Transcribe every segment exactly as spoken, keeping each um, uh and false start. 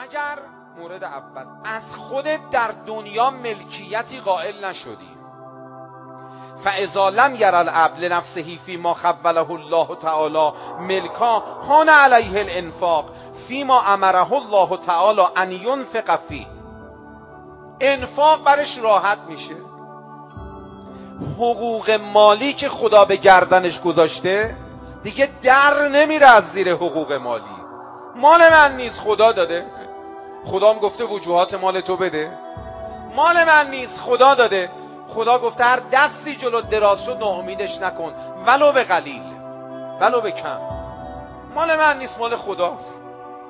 اگر مورد اول از خودت در دنیا ملکیتی قائل نشدی، فاذا لم یر العبد لنفسه فیما خوله الله تعالی ملکا هان علیه الانفاق فیما امره الله تعالی ان ینفق فیه، انفاق برش راحت میشه. حقوق مالی که خدا به گردنش گذاشته دیگه در نمیره از زیر حقوق مالی. مال من نیست، خدا داده. خدا هم گفته وجوهات مال تو بده. مال من نیست، خدا داده. خدا گفته هر دستی جلو دراز شد ناامیدش نکن، ولو به قلیل ولو به کم. مال من نیست، مال خداست.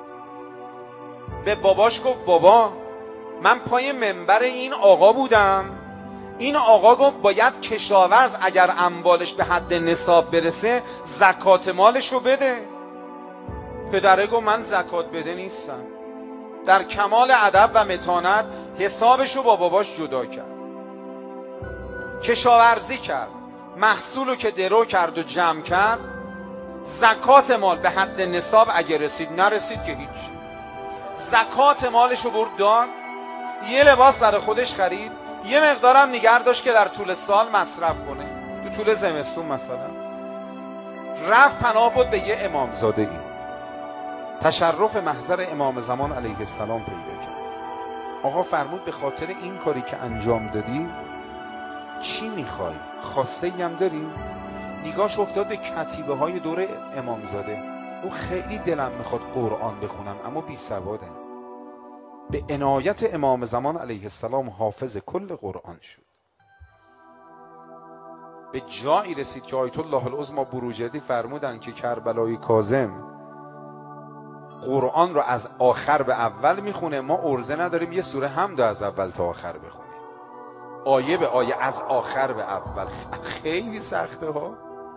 به باباش گفت بابا من پای منبر این آقا بودم، این آقا گفت باید کشاورز اگر اموالش به حد نصاب برسه زکات مالشو بده. پدره گفت من زکات بده نیستم. در کمال ادب و متانت حسابشو با باباش جدا کرد، کشاورزی کرد، محصولو که درو کرد و جمع کرد، زکات مال به حد نصاب اگه رسید، نرسید که هیچ. زکات مالشو برد داد، یه لباس برای خودش خرید، یه مقدارم نگه داشت که در طول سال مصرف کنه، تو طول زمستون مثلا. رفت پناه بود به یه امامزاده ای، تشرف محضر امام زمان علیه السلام پیدا کرد. آقا فرمود به خاطر این کاری که انجام دادی چی میخوای؟ خواسته ای هم داری؟ نگاش افتاد به کتیبه های دور امامزاده. او خیلی دلم میخواد قرآن بخونم اما بی سوادم. به عنایت امام زمان علیه السلام حافظ کل قرآن شد. به جایی رسید که آیت الله العظمی بروجردی فرمودن که کربلای کاظم قرآن رو از آخر به اول میخونه، ما عرضه نداریم یه سوره حمد از اول تا آخر بخونیم، آیه به آیه از آخر به اول. خیلی سخته ها.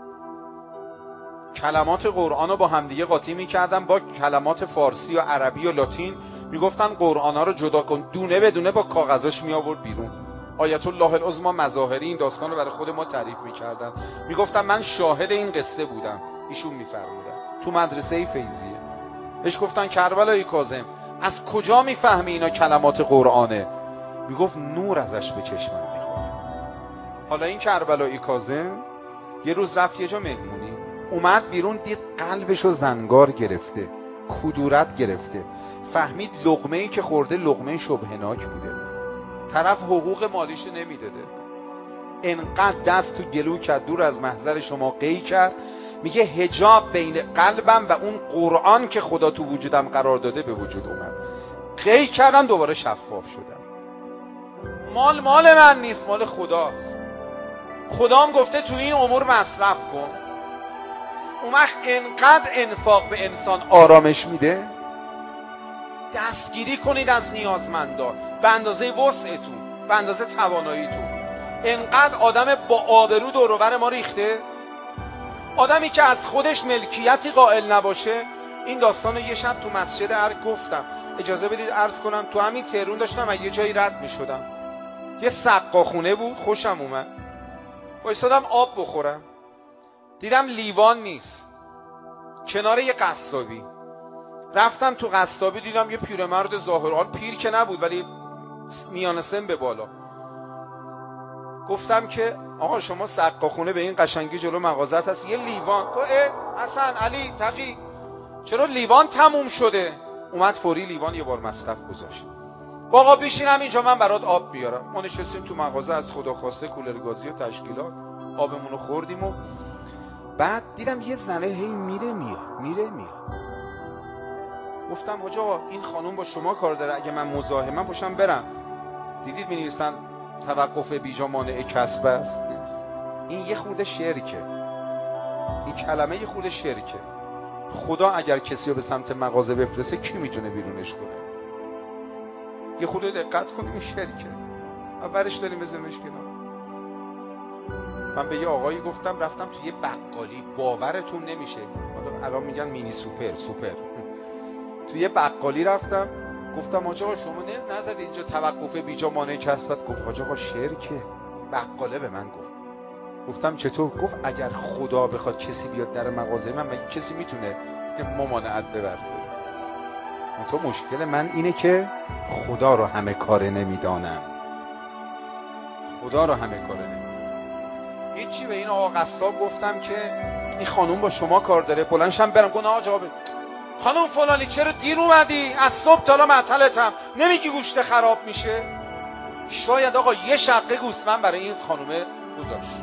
کلمات قرآن رو با همدیگه قاطی میکردن با کلمات فارسی و عربی و لاتین، میگفتن قرآن ها رو جدا کن، دونه به دونه با کاغذاش می آورد بیرون. آیت الله العظمی مظاهری این داستان رو برای خود ما تعریف میکردن، میگفتن من شاهد این قصه بودم. ایشون میفرمودن تو مدرسه فیضیه، بهش گفتن کربلای کاظم از کجا میفهمی اینا کلمات قرآنه؟ میگفت نور ازش به چشمم میخوره. حالا این کربلای کاظم یه روز رفت یه جا مهمونی، اومد بیرون دید قلبشو زنگار گرفته، کدورت گرفته، فهمید لقمه ای که خورده لقمه شبهناک بوده. طرف حقوق مالیشو نمیداده، انقدر دست تو گلو کرد، دور از محضر شما قی کرد. میگه حجاب بین قلبم و اون قرآن که خدا تو وجودم قرار داده به وجود اومد. قی کردم دوباره شفاف شدم. مال مال من نیست، مال خداست. خدام گفته تو این امور مصرف کن. اون وقت انقدر انفاق به انسان آرامش میده. دستگیری کنید از نیازمندان به اندازه وسعتون، به اندازه تواناییتون. انقدر آدم با آبرو دور و بر ما ریخته. آدمی که از خودش ملکیتی قائل نباشه. این داستانو یه شب تو مسجد ارگ گفتم، اجازه بدید عرض کنم. تو همین تهرون داشتم از یه جایی رد میشدم، یه سقاخونه بود، خوشم اومد، وایسادم آب بخورم، دیدم لیوان نیست کنار یه قصابی. رفتم تو قصابی، دیدم یه پیرمرد ظاهران پیر که نبود ولی میانه سن به بالا. گفتم که آقا شما سقاخونه به این قشنگی جلو مغازت هست یه لیوان؟ گفت اه حسن علی تقی چرا لیوان تموم شده؟ اومد فوری لیوان یه بار مصرف گذاشت. آقا بشینم اینجا من برات آب بیارم. ما نشستیم تو مغازه، از خدا خواسته کولرگازی و تشکیلات آبمون رو خوردیم و بعد دیدم یه زنه هی میره میاد میره میاد. گفتم آقا این خانوم با شما کار داره، اگه من مزاحمم باشم برم. دیدید می‌نویسن توقف بیجا مانع کسب است. این یه خورده شرکه، این کلمه یه خورده شرکه. خدا اگر کسی رو به سمت مغازه بفرسته کی میتونه بیرونش کنه؟ یه خورده دقت کنیم، این شرکه. اولش داریم بزنیمش کنار. من به یه آقایی گفتم، رفتم تو یه بقالی، باورتون نمیشه، حالا الان میگن مینی سوپر سوپر تو یه بقالی رفتم، گفتم آقا شما نه نزدید اینجا توقف بیجا مانع کسبت؟ گفت آقا شرکه. بقاله به من گفت. گفتم چطور؟ گفت اگر خدا بخواد کسی بیاد در مغازه من، مگه کسی میتونه ممانعت بورزه؟ تو مشکل من اینه که خدا رو همه کاره نمیدانم، خدا رو همه کاره نمیدانم. هیچی به این آقا قصاب گفتم که این خانوم با شما کار داره، بلندشم برم گفتم آقا جواب خانوم فلانی چرا دیر اومدی؟ از صبح تا حالا معطلتم، نمیگی گوشت خراب میشه؟ شاید آقا یه شقه گوسفند برای این خانومه گذاشت،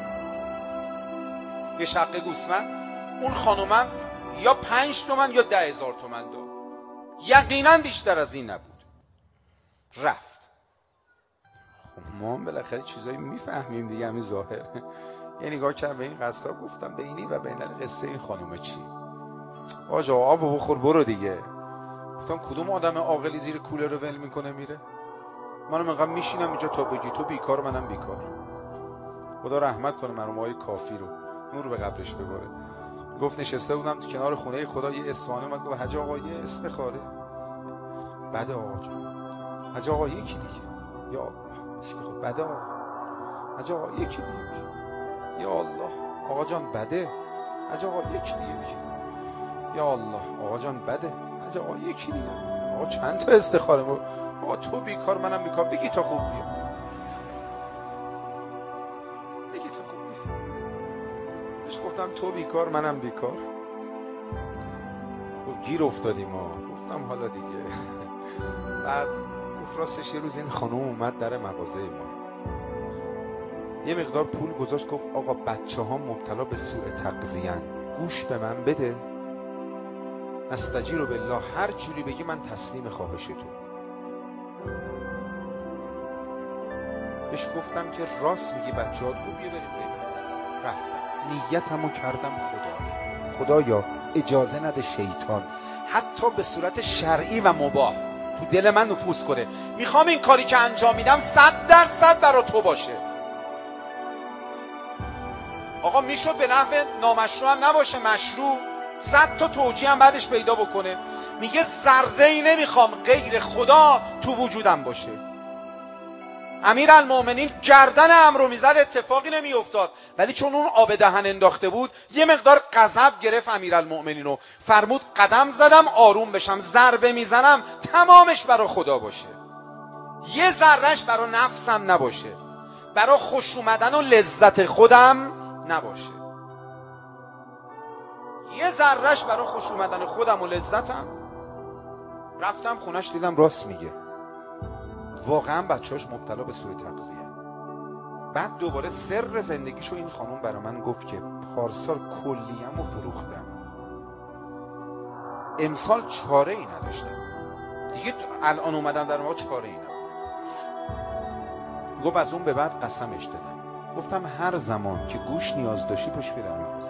یه شقه گوسفند. اون خانومم یا پنج تومن یا ده هزار تومن داد، یقینا بیشتر از این نبود. رفت. خب ما هم بالاخره چیزایی میفهمیم دیگه، همین ظاهر. یه نگاه کردم به این قصاب گفتم بینی و بین قصه این خانومه چی؟ آجا آب بخور برو دیگه. گفتم کدوم آدم عاقلی زیر کوله رو ول میکنه میره؟ منم انقدر میشینم اینجا تا بگی تو بیکار منم بیکار. خدا رحمت کنه مرحوم کافی رو، نور به قبرش ببره. گفت نشسته بودم تو کنار خونه خدا، یه اصفهانی اومد گفت حاج آقا یه استخاره. بده آقا جان. حاج آقا یکی دیگه. یا الله استخاره بده آقا. حاج آقا یکی دیگه. یا الله آقا جان بده. حاج آقا یکی دیگه بگیر. یا الله آقا جان بده. حاج آقا یکی دیگه. آقا چند تا استخاره؟ آقا تو بیکار منم بیکار، بگی تا خوب بیاد. بگی تا خوب بیاد. بهش گفتم تو بیکار منم بیکار. گفت گیر افتادیم ما. گفتم حالا دیگه. بعد گفت راستش یه روز این خانم اومد در مغازه ما، یه مقدار پول گذاشت، گفت آقا بچه ها مبتلا به سوء تغذیه‌اند، گوش به من بده، نستجیر بالله، هر جوری بگی من تسلیم خواهشتون. بهش گفتم که راست میگی بچه ها، گفت بیا بریم ببین. رفتم نیتمو کردم خدا خدایا اجازه نده شیطان حتی به صورت شرعی و مباح تو دل من نفوذ کنه. میخوام این کاری که انجام میدم صد درصد برا تو باشه. آقا میشد به نفع نامشروع هم نباشه، مشروع، صد تا توجیه هم بعدش پیدا بکنه. میگه ذره ای نمیخوام غیر خدا تو وجودم باشه. امیرالمومنین گردن عمرو میزد اتفاقی نمیافتاد، ولی چون اون آب دهن انداخته بود یه مقدار غضب گرفت امیرالمومنین رو، فرمود قدم زدم آروم بشم، ضربه میزنم تمامش برا خدا باشه، یه ذرهش برا نفسم نباشه، برا خوش اومدن و لذت خودم نباشه، یه ذرهش برا خوش اومدن خودم و لذتم. رفتم خونش دیدم راست میگه، واقعا بچه‌هاش مبتلا به سوء تغذیه. بعد دوباره سر زندگیشو این خانوم برای من گفت که پارسال کلیه‌مو فروختم، امسال چاره ای نداشتم دیگه، الان اومدم در ما چاره ای نبود. گفت از اون به بعد قسمش دادم، گفتم هر زمان که گوش نیاز داشتی پشت در مغازه.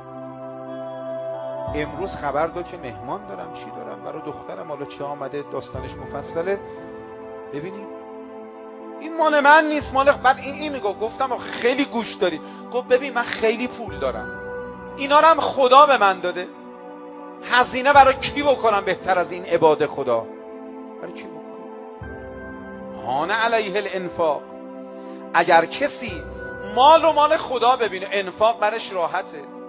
امروز خبر داد که مهمان دارم، چی دارم برای دخترم، حالا چه آمده داستانش مفصله، ببینید این مال من نیست، مال بعد این این میگه. گفتم آخه خیلی گوش داری. گفت ببین من خیلی پول دارم، اینا رو هم خدا به من داده، هزینه برای کی بکنم بهتر از این عباد خدا؟ برای کی بکنم؟ هان علیه الانفاق. اگر کسی مال و مال خدا ببینه انفاق برش راحته.